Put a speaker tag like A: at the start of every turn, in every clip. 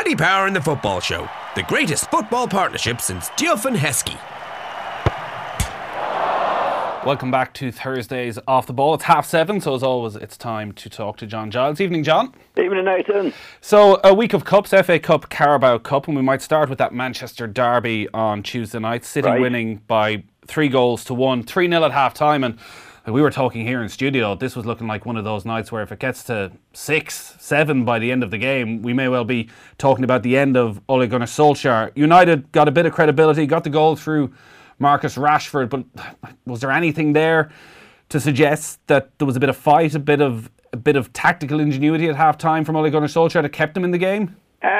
A: Paddy Power and the Football Show, the greatest football partnership since Diouf and Heskey.
B: Welcome back to Thursdays Off the Ball. It's 7:30, so as always, it's time to talk to John Giles. Evening, John.
C: Evening, Nathan.
B: So, a week of cups, FA Cup, Carabao Cup, and we might start with that Manchester derby on Tuesday night. City winning by 3-1, 3-0 at half-time, and we were talking here in studio, this was looking like one of those nights where if it gets to 6-7 by the end of the game, we may well be talking about the end of Ole Gunnar Solskjaer. United got a bit of credibility, got the goal through Marcus Rashford, but was there anything there to suggest that there was a bit of fight, a bit of tactical ingenuity at half-time from Ole Gunnar Solskjaer that kept him in the game?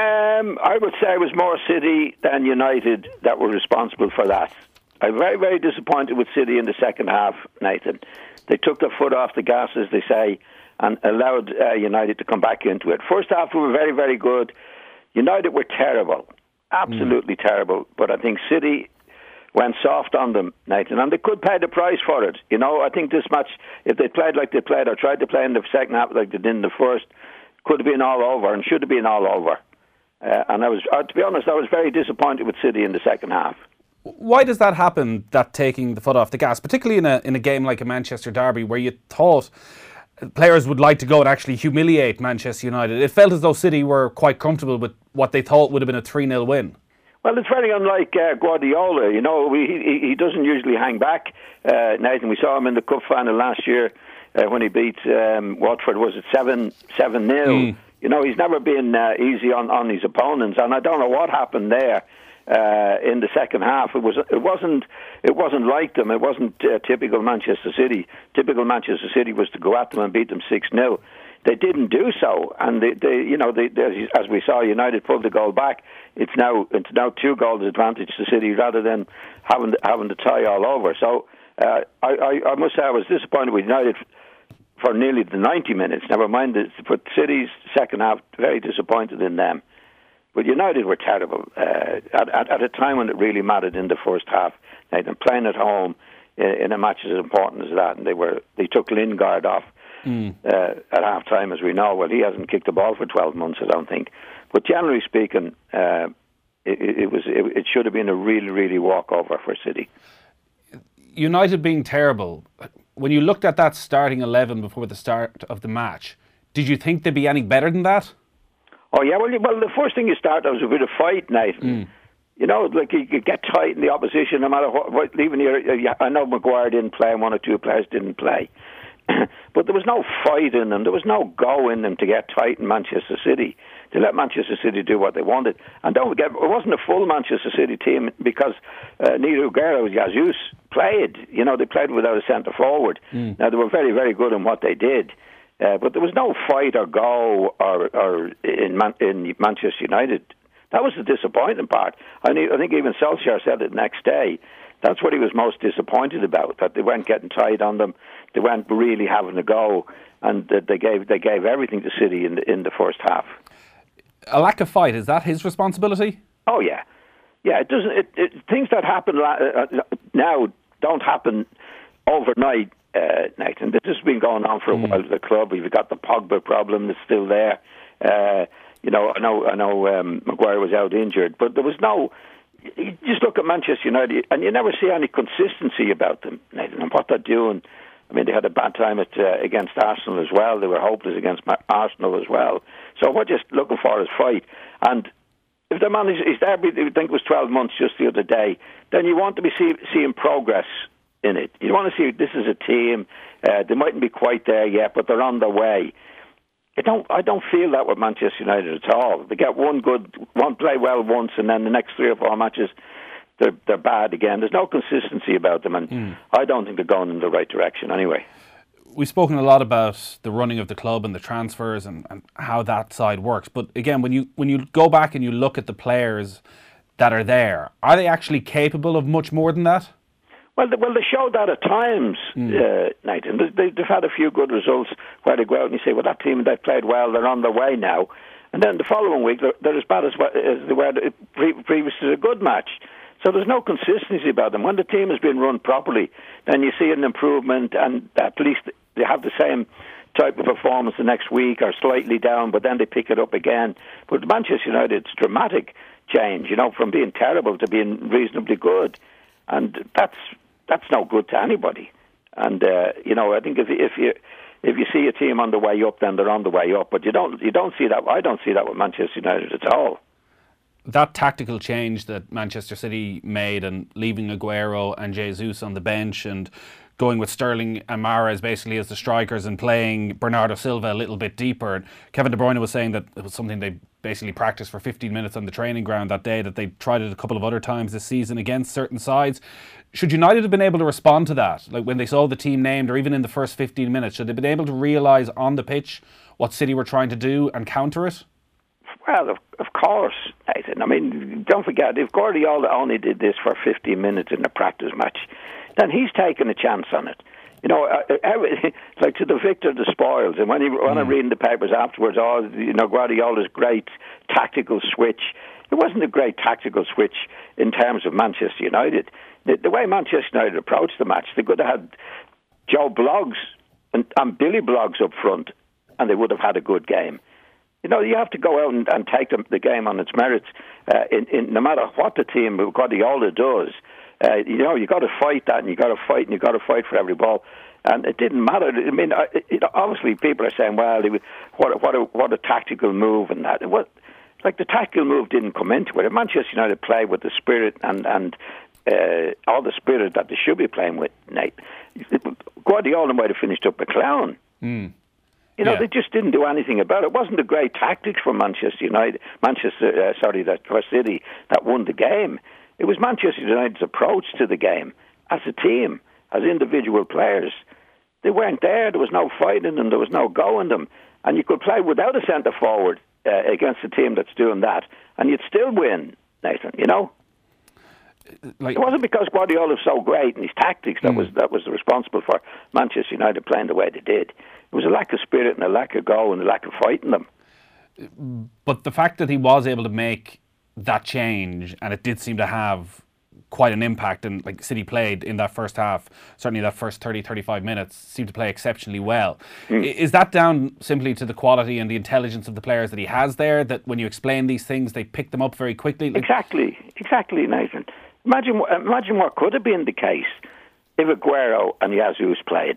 C: I would say it was more City than United that were responsible for that. I'm very, very disappointed with City in the second half, Nathan. They took their foot off the gas, as they say, and allowed United to come back into it. First half, we were very, very good. United were terrible, absolutely terrible. But I think City went soft on them, Nathan, and they could pay the price for it. You know, I think this match, if they played like they played or tried to play in the second half like they did in the first, could have been all over and should have been all over. And I was, to be honest, I was very disappointed with City in the second half.
B: Why does that happen, that taking the foot off the gas, particularly in a game like a Manchester derby where you thought players would like to go and actually humiliate Manchester United? It felt as though City were quite comfortable with what they thought would have been a 3-0 win.
C: Well, it's very unlike Guardiola. You know, he doesn't usually hang back. Nathan, we saw him in the cup final last year when he beat Watford. Was it 7-0? You know, he's never been easy on his opponents, and I don't know what happened there. In the second half, it wasn't like them. It wasn't typical Manchester City. Typical Manchester City was to go at them and beat them 6-0. They didn't do so, and they as we saw, United pulled the goal back. It's now 2 goals advantage to City rather than having to tie all over. So I must say I was disappointed with United for nearly the 90 minutes. Never mind but City's second half, very disappointed in them. But United were terrible at a time when it really mattered in the first half. Nathan, playing at home in a match as important as that, and they took Lingard off at half time, as we know. Well, he hasn't kicked the ball for 12 months, I don't think. But generally speaking, it should have been a really, really walkover for City.
B: United being terrible, when you looked at that starting 11 before the start of the match, did you think they'd be any better than that?
C: Oh, yeah, well, the first thing you start was a bit of fight, Nathan. You know, like you get tight in the opposition no matter what. Even I know Maguire didn't play and 1 or 2 players didn't play. But there was no fight in them. There was no go in them to get tight in Manchester City, to let Manchester City do what they wanted. And don't forget, it wasn't a full Manchester City team because neither Aguero or Jesus played. You know, they played without a centre forward. Now, they were very, very good in what they did. But there was no fight or go or in Manchester United. That was the disappointing part. I think even Solskjaer said it next day. That's what he was most disappointed about, that they weren't getting tight on them. They weren't really having a go, and they gave everything to City in the first half.
B: A lack of fight, is that his responsibility?
C: Oh, yeah. Yeah, it doesn't. Things that happen now don't happen overnight. Nathan, this has been going on for a while at the club. We've got the Pogba problem that's still there. You know, I know Maguire was out injured, but there was no. You just look at Manchester United, and you never see any consistency about them, Nathan, and what they're doing. I mean, they had a bad time against Arsenal as well. They were hopeless against Arsenal as well. So what you're just looking for is fight. And if the man is there, I think it was 12 months just the other day, then you want to be seeing progress in it. You want to see this is a team. They mightn't be quite there yet, but they're on their way. I don't feel that with Manchester United at all. They get one play well once, and then the next 3 or 4 matches they're bad again. There's no consistency about them, and I don't think they're going in the right direction anyway.
B: We've spoken a lot about the running of the club and the transfers and how that side works. But again, when you go back and you look at the players that are there, are they actually capable of much more than that?
C: Well, they showed that at times, Nathan. They've had a few good results where they go out and you say, well, that team, they've played well, they're on their way now. And then the following week, they're as bad as they were previous to a good match. So there's no consistency about them. When the team has been run properly, then you see an improvement, and at least they have the type of performance the next week or slightly down, but then they pick it up again. But Manchester United, it's dramatic change, from being terrible to being reasonably good, and that's no good to anybody. And I think if you see a team on the way up, then they're on the way up. But you don't see that. I don't see that with Manchester United at all.
B: That tactical change that Manchester City made and leaving Aguero and Jesus on the bench and going with Sterling and Mahrez basically as the strikers and playing Bernardo Silva a little bit deeper. And Kevin De Bruyne was saying that it was something they basically practiced for 15 minutes on the training ground that day, that they tried it a couple of other times this season against certain sides. Should United have been able to respond to that? Like when they saw the team named, or even in the first 15 minutes, should they have been able to realise on the pitch what City were trying to do and counter it?
C: Well, of course, Nathan. I mean, don't forget, if Guardiola only did this for 15 minutes in a practice match, then he's taken a chance on it. It's like to the victor, the spoils. And when I read in the papers afterwards, Guardiola's great tactical switch. It wasn't a great tactical switch in terms of Manchester United. The way Manchester United approached the match, they could have had Joe Bloggs and Billy Bloggs up front, and they would have had a good game. You have to go out and take the game on its merits. No matter what the team Guardiola does, you got to fight that, and you got to fight, and you got to fight for every ball. And it didn't matter. I mean, obviously people are saying, "Well, what a tactical move," and that. Like the tactical move didn't come into it. Manchester United played with the spirit and all the spirit that they should be playing with. Nate, Guardiola might have finished up a clown. They just didn't do anything about it. It wasn't a great tactics for Manchester United. For City that won the game. It was Manchester United's approach to the game as a team, as individual players. They weren't there. There was no fighting them. There was no going them. And you could play without a centre forward against a team that's doing that, and you'd still win, Nathan. It wasn't because Guardiola was so great in his tactics that was responsible for Manchester United playing the way they did. It was a lack of spirit and a lack of go and a lack of fighting them.
B: But the fact that he was able to make that change, and it did seem to have quite an impact, and like City played in that first half, certainly that first 30-35 minutes, seemed to play exceptionally well. Is that down simply to the quality and the intelligence of the players that he has there, that when you explain these things, they pick them up very quickly?
C: Exactly, Nathan. Imagine what could have been the case if Aguero and Jesus played.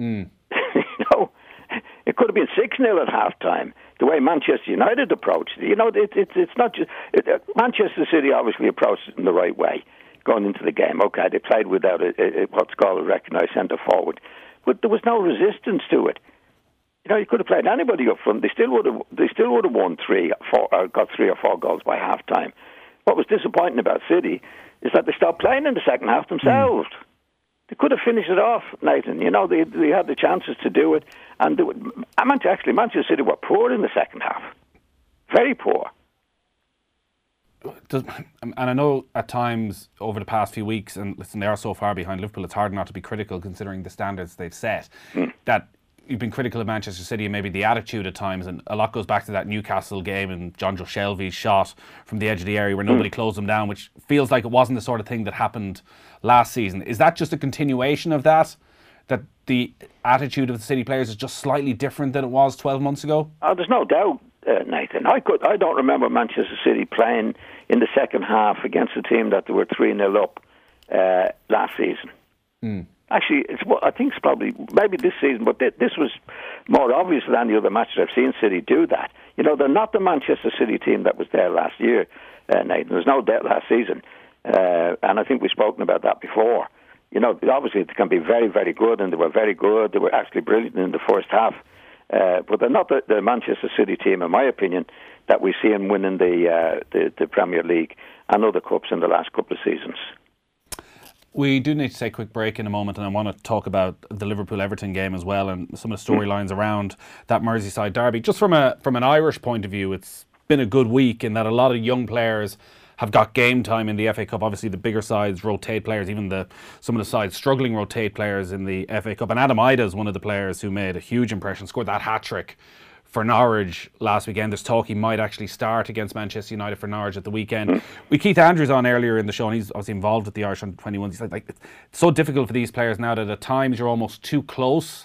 C: It could have been 6-0 at half-time, the way Manchester United approached it. It's not just... Manchester City obviously approached it in the right way, going into the game. Okay, they played without what's called a recognised centre-forward. But there was no resistance to it. You could have played anybody up front. They still would have won got 3 or 4 goals by half-time. What was disappointing about City is that they stopped playing in the second half themselves. They could have finished it off, Nathan. They had the chances to do it. And Manchester City were poor in the second half. Very poor.
B: And I know at times over the past few weeks, and listen, they are so far behind Liverpool, it's hard not to be critical considering the standards they've set, that you've been critical of Manchester City and maybe the attitude at times, and a lot goes back to that Newcastle game and John Joe Shelby's shot from the edge of the area where nobody closed them down, which feels like it wasn't the sort of thing that happened last season. Is that just a continuation of that the attitude of the City players is just slightly different than it was 12 months ago?
C: Oh, there's no doubt, Nathan. I don't remember Manchester City playing in the second half against a team that they were 3-0 up last season. Actually, I think it's probably maybe this season, but this was more obvious than the other matches I've seen City do that. They're not the Manchester City team that was there last year, Nathan. There's no doubt last season, and I think we've spoken about that before. Obviously they can be very, very good, and they were very good. They were actually brilliant in the first half, but they're not the Manchester City team, in my opinion, that we see them winning the Premier League and other cups in the last couple of seasons.
B: We do need to take a quick break in a moment, and I want to talk about the Liverpool-Everton game as well and some of the storylines around that Merseyside derby. Just from an Irish point of view, it's been a good week in that a lot of young players have got game time in the FA Cup. Obviously, the bigger sides rotate players, even some of the sides struggling rotate players in the FA Cup. And Adam Ida is one of the players who made a huge impression, scored that hat-trick for Norwich last weekend. There's talk he might actually start against Manchester United for Norwich at the weekend. We Keith Andrews on earlier in the show, and he's obviously involved with the Irish under-21s. He said, it's so difficult for these players now that at times you're almost too close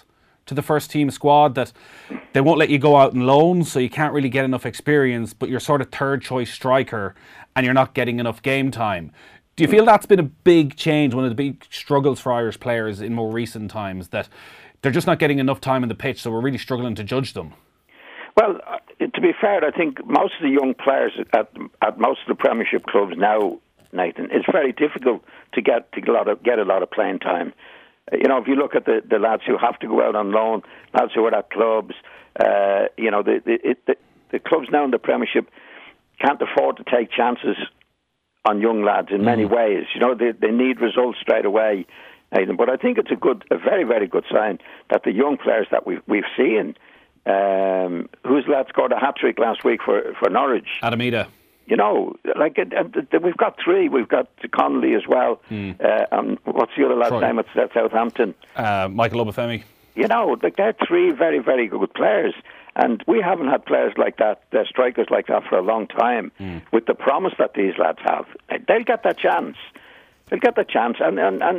B: to the first team squad, that they won't let you go out on loan, so you can't really get enough experience, but you're sort of third choice striker and you're not getting enough game time. Do you feel that's been a big change, one of the big struggles for Irish players in more recent times, that they're just not getting enough time on the pitch, so we're really struggling to judge them?
C: Well, to be fair, I think most of the young players at most of the Premiership clubs now, Nathan, it's very difficult to get a lot of playing time. If you look at the lads who have to go out on loan, lads who are at clubs, the clubs now in the Premiership can't afford to take chances on young lads in many ways. They need results straight away, Nathan. But I think it's a very, very good sign that the young players that we've seen, whose lad scored a hat-trick last week for Norwich?
B: Adam Ida.
C: We've got three. We've got Connolly as well. What's the other lad's name at Southampton?
B: Michael Obafemi.
C: They're three very, very good players. And we haven't had players like that, strikers like that, for a long time. With the promise that these lads have, they'll get that chance. They'll get the chance, and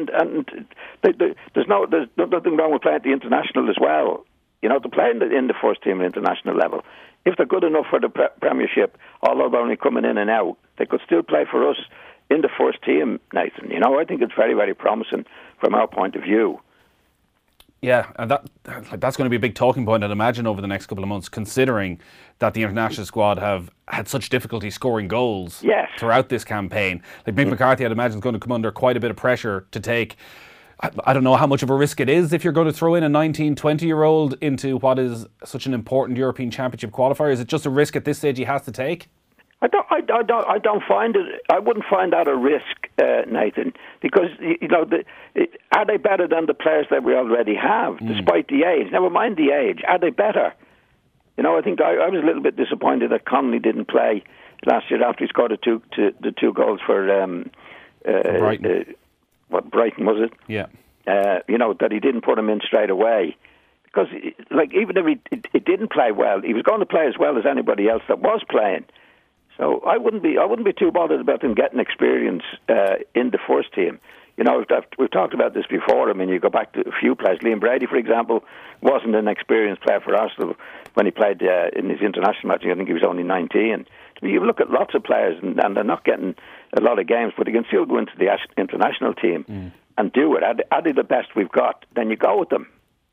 C: there's nothing wrong with playing at the international as well. To play in the first team at international level. If they're good enough for the Premiership, although they're only coming in and out, they could still play for us in the first team, Nathan. I think it's very, very promising from our point of view.
B: Yeah, and that's going to be a big talking point, I'd imagine, over the next couple of months, considering that the international squad have had such difficulty scoring goals throughout this campaign. Mick McCarthy, I'd imagine, is going to come under quite a bit of pressure to take. I don't know how much of a risk it is if you're going to throw in a 19, 20-year-old into what is such an important European Championship qualifier. Is it just a risk at this stage he has to take?
C: I don't find it. I wouldn't find that a risk, Nathan, because are they better than the players that we already have, despite the age? Never mind the age. Are they better? I think I was a little bit disappointed that Connolly didn't play last year after he scored the two goals for
B: Brighton.
C: Brighton was it?
B: Yeah.
C: That he didn't put him in straight away. Because, even if he didn't play well, he was going to play as well as anybody else that was playing. So I wouldn't be too bothered about him getting experience in the first team. We've talked about this before. I mean, you go back to a few players. Liam Brady, for example, wasn't an experienced player for Arsenal when he played in his international match. I think he was only 19. You look at lots of players, and they're not getting a lot of games, but they can still go into the international team and do it. Are they the best we've got? Then you go with them.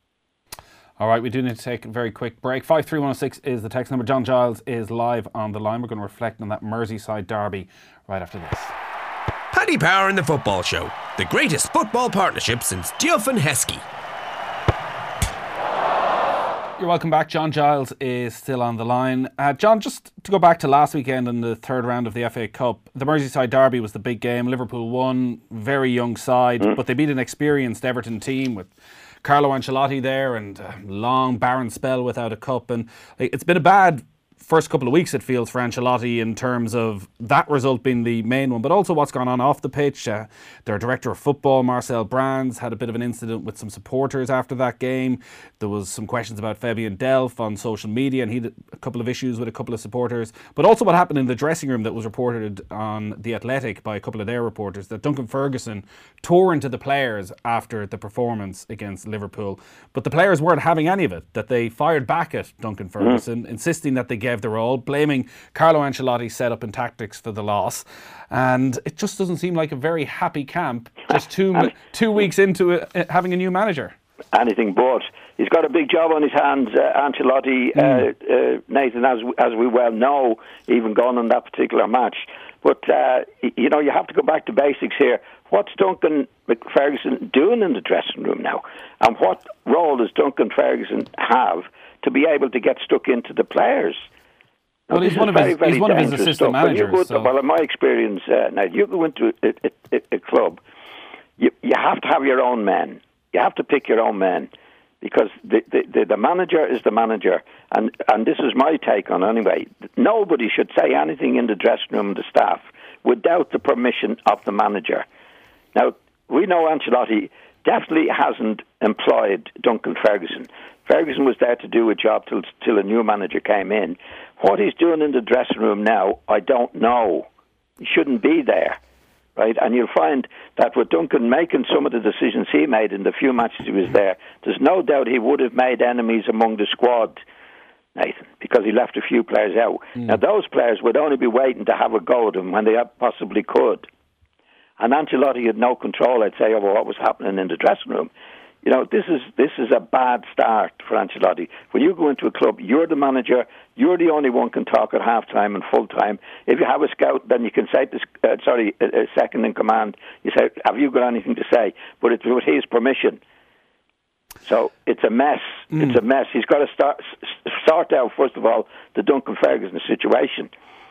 B: All right, we do need to take a very quick break. 53106 is the text number. John Giles is live on the line. We're going to reflect on that Merseyside derby right after this.
A: Paddy Power and the Football Show, the greatest football partnership since Diouf and Heskey.
B: You're welcome back. John Giles is still on the line. John, just to go back to last weekend in the third round of the FA Cup, the Merseyside derby was the big game. Liverpool won, very young side, but they beat an experienced Everton team with Carlo Ancelotti there and a long barren spell without a cup. And it's been a bad first couple of weeks, it feels, for Ancelotti in terms of that result being the main one, but also what's gone on off the pitch. Their director of football, Marcel Brands, had a bit of an incident with some supporters after that game. There was some questions about Fabian Delph on social media, and he had a couple of issues with a couple of supporters. But also what happened in the dressing room that was reported on The Athletic by a couple of their reporters, that Duncan Ferguson tore into the players after the performance against Liverpool. But the players weren't having any of it, that they fired back at Duncan Ferguson, insisting that they gave their all, blaming Carlo Ancelotti's setup and tactics for the loss. And it just doesn't seem like a very happy camp just two weeks into having a new manager. Anything but.
C: He's got a big job on his hands, Ancelotti, Nathan, as we well know, even gone on that particular match. But, you have to go back to basics here. What's Duncan Ferguson doing in the dressing room now? And what role does Duncan Ferguson have to be able to get stuck into the players?
B: Well, he's one of his assistant managers.
C: Well, in my experience, now you go into a club, you have to have your own men. You have to pick your own men, because the manager is the manager, and this is my take on it anyway. Nobody should say anything in the dressing room, the staff, without the permission of the manager. Now, we know Ancelotti definitely hasn't employed Duncan Ferguson. Ferguson was there to do a job till a new manager came in. What he's doing in the dressing room now, I don't know. He shouldn't be there. right? And you'll find that with Duncan making some of the decisions he made in the few matches he was there, there's no doubt he would have made enemies among the squad, Nathan, because he left a few players out. Now, those players would only be waiting to have a go at him when they possibly could. And Ancelotti had no control, I'd say, over what was happening in the dressing room. You know, this is a bad start for Ancelotti. When you go into a club, you're the manager, you're the only one can talk at half-time and full-time. If you have a scout, then you can say, a second in command, you say, have you got anything to say? But it's with his permission. So it's a mess. It's a mess. He's got to sort out, first of all, the Duncan Ferguson situation.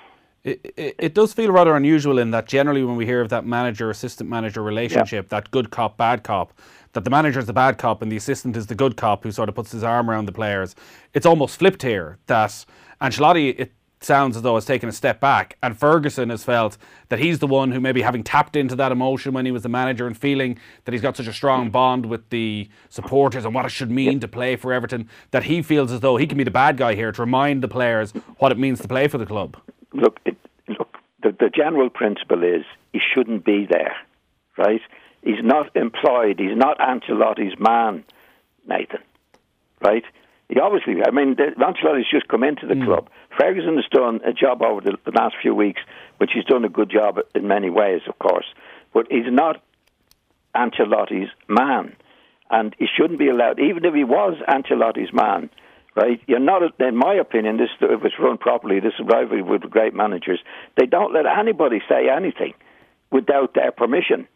B: It does feel rather unusual in that generally when we hear of that manager-assistant manager relationship, that good cop, bad cop, that the manager is the bad cop and the assistant is the good cop who sort of puts his arm around the players. It's almost flipped here, that Ancelotti, it sounds as though, has taken a step back, and Ferguson has felt that he's the one who, maybe having tapped into that emotion when he was the manager and feeling that he's got such a strong bond with the supporters and what it should mean to play for Everton, that he feels as though he can be the bad guy here to remind the players what it means to play for the club.
C: Look, the general principle is he shouldn't be there, right? He's not employed. He's not Ancelotti's man, Nathan, right? He obviously, Ancelotti's just come into the club. Ferguson has done a job over the last few weeks, which he's done a good job in many ways, of course. But he's not Ancelotti's man. And he shouldn't be allowed, even if he was Ancelotti's man, right? You're not, in my opinion, if it's run properly, this rivalry with great managers, they don't let anybody say anything without their permission.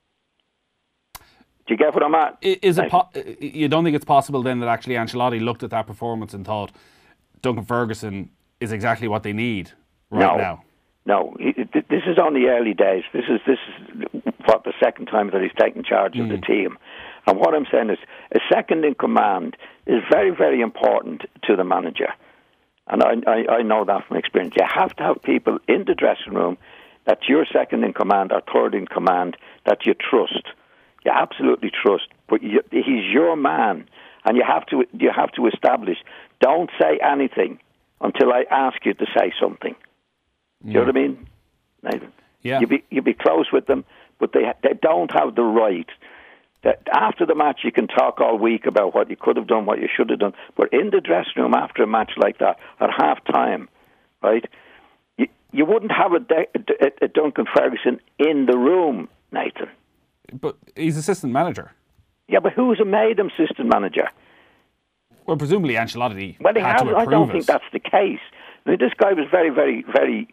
C: Do you get what I'm at?
B: You don't think it's possible then that actually Ancelotti looked at that performance and thought Duncan Ferguson is exactly what they need now?
C: No, this is only early days. This is what the second time that he's taken charge of the team. And what I'm saying is a second in command is very, very important to the manager. And I know that from experience. You have to have people in the dressing room that you're second in command or third in command that you trust. You absolutely trust. But he's your man. And you have to establish, don't say anything until I ask you to say something. Do you know what I mean, Nathan?
B: Yeah.
C: You be close with them, but they don't have the right. That after the match, you can talk all week about what you could have done, what you should have done. But in the dressing room after a match like that, at half-time, right, you wouldn't have a Duncan Ferguson in the room, Nathan.
B: But he's assistant manager.
C: Yeah, but who's made him assistant manager?
B: Well, presumably Ancelotti.
C: Well, I don't think that's the case. I mean, this guy was very, very, very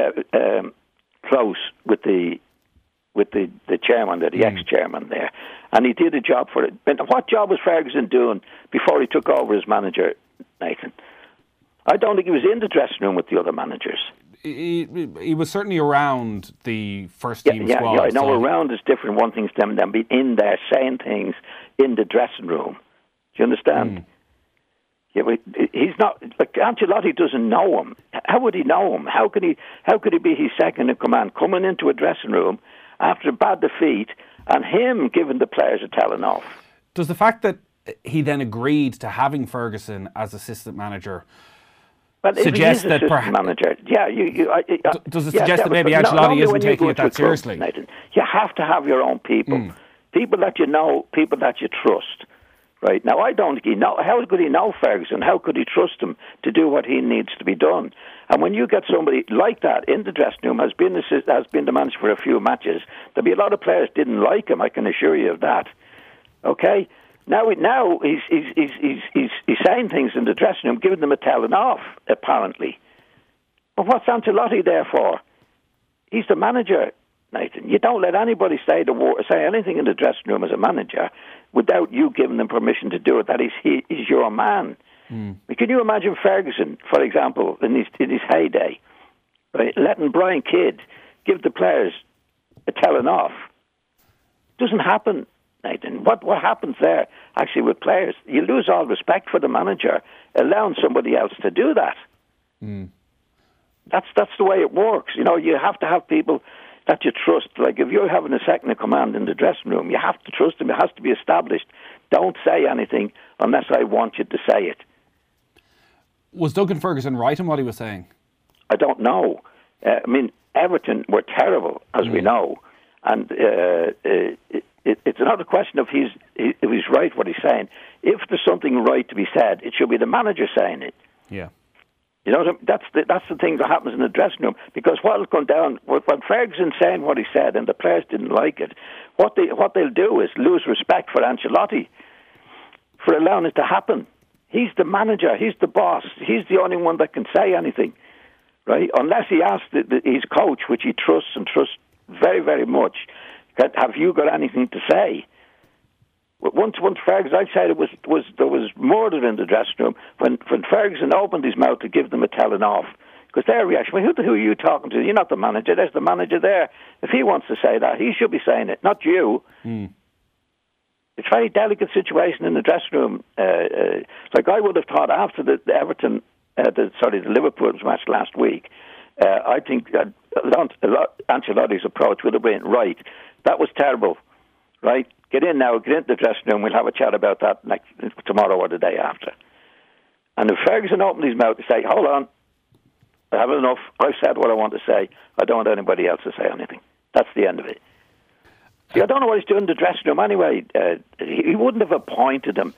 C: close with the chairman, the ex-chairman there, and he did a job for it. But what job was Ferguson doing before he took over as manager, Nathan? I don't think he was in the dressing room with the other managers.
B: He was certainly around the first team squad.
C: Yeah, I know around is different. One thing's them being in there saying things in the dressing room. Do you understand? Yeah, but he's not. Like, Ancelotti doesn't know him. How would he know him? How could he be his second in command, coming into a dressing room after a bad defeat, and him giving the players a telling off?
B: Does the fact that he then agreed to having Ferguson as assistant manager suggest that perhaps
C: manager? Yeah,
B: does it suggest that maybe Ancelotti isn't taking it that seriously?
C: Nathan, you have to have your own people, people that you know, people that you trust. Right now, I don't think he know. How could he know Ferguson? How could he trust him to do what he needs to be done? And when you get somebody like that in the dressing room, has been the manager for a few matches, there'll be a lot of players didn't like him. I can assure you of that. Okay. Now he's saying things in the dressing room, giving them a telling off, apparently. But what's Ancelotti there for? He's the manager, Nathan. You don't let anybody say anything in the dressing room as a manager without you giving them permission to do it. That is your man. Can you imagine Ferguson, for example, in his heyday, right, letting Brian Kidd give the players a telling off? Doesn't happen, Nathan. What happens there, actually, with players? You lose all respect for the manager, allowing somebody else to do that. That's the way it works. You know, you have to have people that you trust. Like, if you're having a second in command in the dressing room, you have to trust them. It has to be established. Don't say anything unless I want you to say it.
B: Was Duncan Ferguson right in what he was saying?
C: I don't know. Everton were terrible, as we know. And it's not a question of if he's right what he's saying. If there's something right to be said, it should be the manager saying it.
B: Yeah.
C: You know, that's the thing that happens in the dressing room. Because what'll come down, when Ferguson's saying what he said and the players didn't like it, what they'll do is lose respect for Ancelotti for allowing it to happen. He's the manager, he's the boss, he's the only one that can say anything, right? Unless he asks his coach, which he trusts and trusts very, very much, have you got anything to say? Once Ferguson, I'd say there was murder in the dressing room when Ferguson opened his mouth to give them a telling off. Because their reaction, well, who are you talking to? You're not the manager. There's the manager there. If he wants to say that, he should be saying it, not you.
B: Mm.
C: It's a very delicate situation in the dressing room. Like I would have thought after the Everton, the Liverpool match last week, I think Ancelotti's approach would have been, right, that was terrible, right? Get in now, get into the dressing room, we'll have a chat about that tomorrow or the day after. And if Ferguson opened his mouth to say, hold on, I have enough, I've said what I want to say, I don't want anybody else to say anything. That's the end of it. See, I don't know what he's doing in the dressing room anyway. He wouldn't have appointed him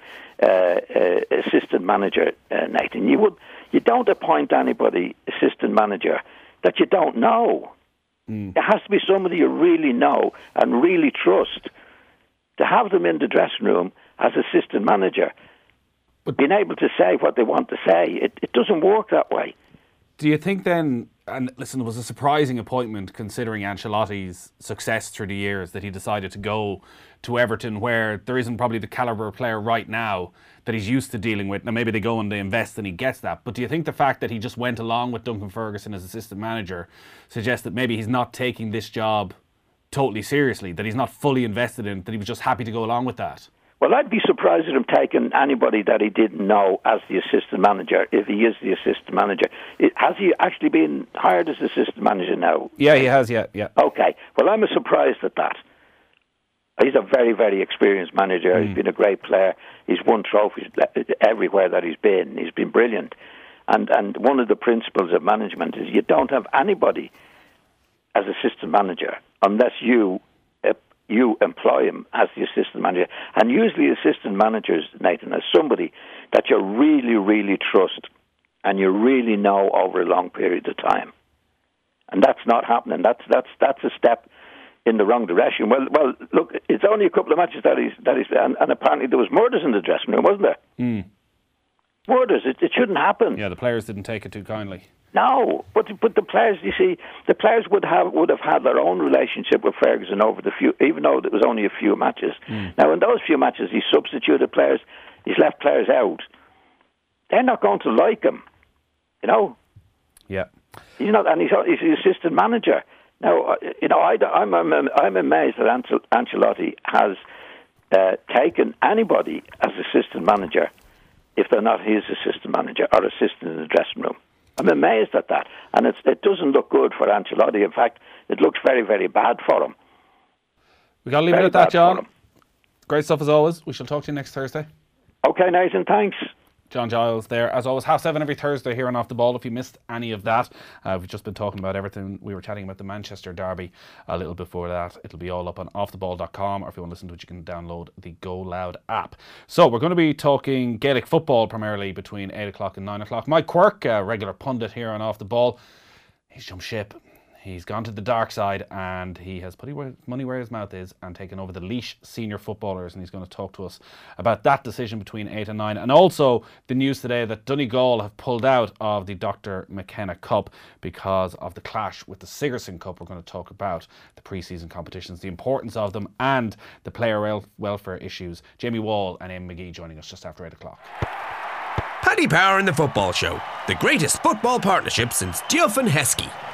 C: assistant manager, Nathan. You don't appoint anybody assistant manager that you don't know. It has to be somebody you really know and really trust. To have them in the dressing room as assistant manager, but being able to say what they want to say, it doesn't work that way.
B: Do you think then, and listen, it was a surprising appointment considering Ancelotti's success through the years, that he decided to go to Everton where there isn't probably the calibre of player right now that he's used to dealing with. Now maybe they go and they invest and he gets that. But do you think the fact that he just went along with Duncan Ferguson as assistant manager suggests that maybe he's not taking this job totally seriously, that he's not fully invested in it, that he was just happy to go along with that?
C: Well, I'd be surprised at him taking anybody that he didn't know as the assistant manager, if he is the assistant manager. Has he actually been hired as assistant manager now?
B: Yeah, he has, yeah.
C: Okay. Well, I'm surprised at that. He's a very, very experienced manager. He's been a great player. He's won trophies everywhere that he's been. He's been brilliant. And one of the principles of management is you don't have anybody as assistant manager unless you employ him as the assistant manager. And usually assistant managers, Nathan, are somebody that you really, really trust and you really know over a long period of time. And that's not happening. That's a step in the wrong direction. Well, look, it's only a couple of matches that he's and apparently there was murders in the dressing room, wasn't there?
B: Mm.
C: Murders. It shouldn't happen.
B: Yeah, the players didn't take it too kindly.
C: No, but the players, you see, the players would have had their own relationship with Ferguson over the few, even though it was only a few matches. Now, in those few matches, he substituted players, he's left players out. They're not going to like him, you know.
B: Yeah.
C: He's not, and he's the assistant manager. Now, you know, I'm amazed that Ancelotti has taken anybody as assistant manager if they're not his assistant manager or assistant in the dressing room. I'm amazed at that. And it doesn't look good for Ancelotti. In fact, it looks very, very bad for him.
B: We've got to leave it at that, John. Great stuff as always. We shall talk to you next Thursday.
C: Okay, Nathan, thanks.
B: John Giles there, as always, 7:30 every Thursday here on Off the Ball. If you missed any of that, we've just been talking about everything. We were chatting about the Manchester derby a little before that. It'll be all up on offtheball.com, or if you want to listen to it, you can download the Go Loud app. So we're going to be talking Gaelic football primarily between 8 o'clock and 9 o'clock. Mike Quirk, a regular pundit here on Off the Ball, he's jumped ship. He's gone to the dark side and he has put his money where his mouth is and taken over the Laois senior footballers, and he's going to talk to us about that decision between 8 and 9, and also the news today that Donegal have pulled out of the Dr. McKenna Cup because of the clash with the Sigerson Cup. We're going to talk about the pre-season competitions, the importance of them, and the player welfare issues. Jamie Wall and Eamon McGee joining us just after 8 o'clock.
A: Paddy Power in the Football Show, the greatest football partnership since Diouf and Heskey.